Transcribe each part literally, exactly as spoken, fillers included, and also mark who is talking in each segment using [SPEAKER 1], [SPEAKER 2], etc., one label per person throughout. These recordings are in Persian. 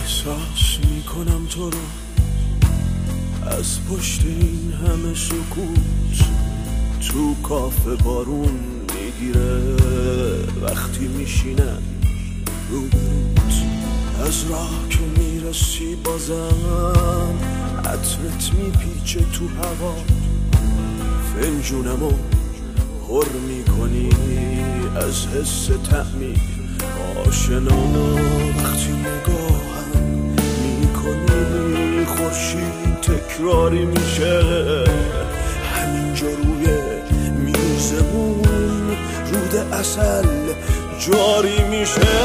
[SPEAKER 1] احساس میکنم تو رو از پشت این همه سکوت، تو کافه بارون میگیره وقتی میشینم روبروت. از راه که میرسی بازم عطرت میپیچه تو هوا، فنجونمو پر میکنی از حس تعمیر آشنا. وقتی نگاهم میکنی خورشید تکراری میشه همینجا روی میزمون، رود عسل جاری میشه.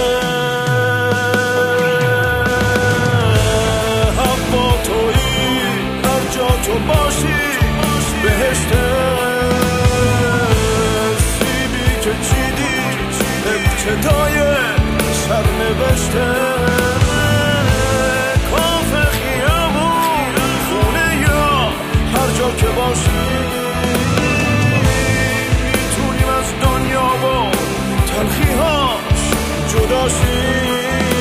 [SPEAKER 1] هوا تویی هر جا تو باشی بهشت، سیبی که چیدی ابتدای سرنوشته. کافه خیابون خونه یا هر جا که باشی میتونیم از دنیا و تلخی‌هاش جدا شیم.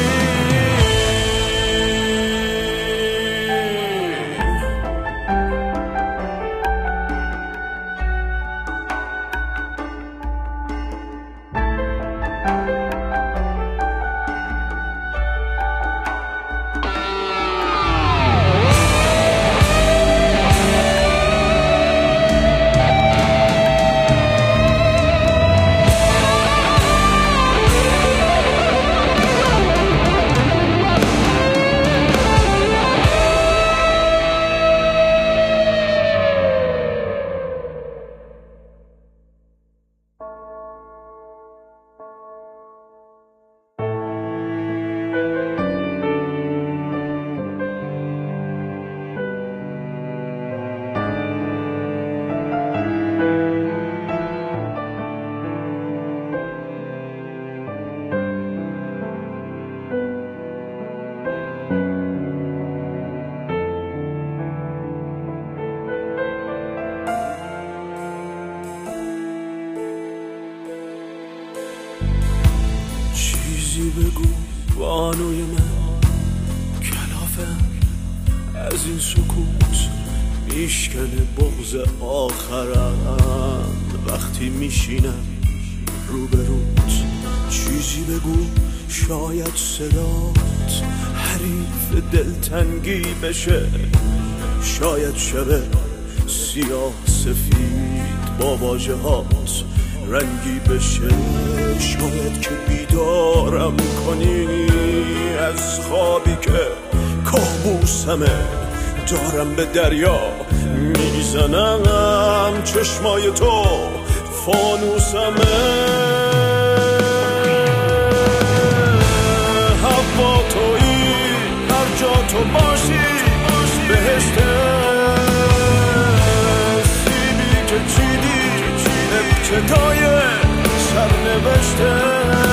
[SPEAKER 1] چیزی بگو بانوی من، کلافم از این سکوت میشکنه بغض آخرم وقتی میشینم روبروت. چیزی بگو شاید صدات حریف دلتنگی بشه، شاید شبه سیاه سفید با واژه هات رنگی بشه. شاید که بیدارم کنی از خوابی که کابوسمه، دارم به دریا میزنم چشمای تو فانوسمه. هوا تویی هر جا تو باشی بهشت، سیبی که چیدی ابتدای سرنوشته.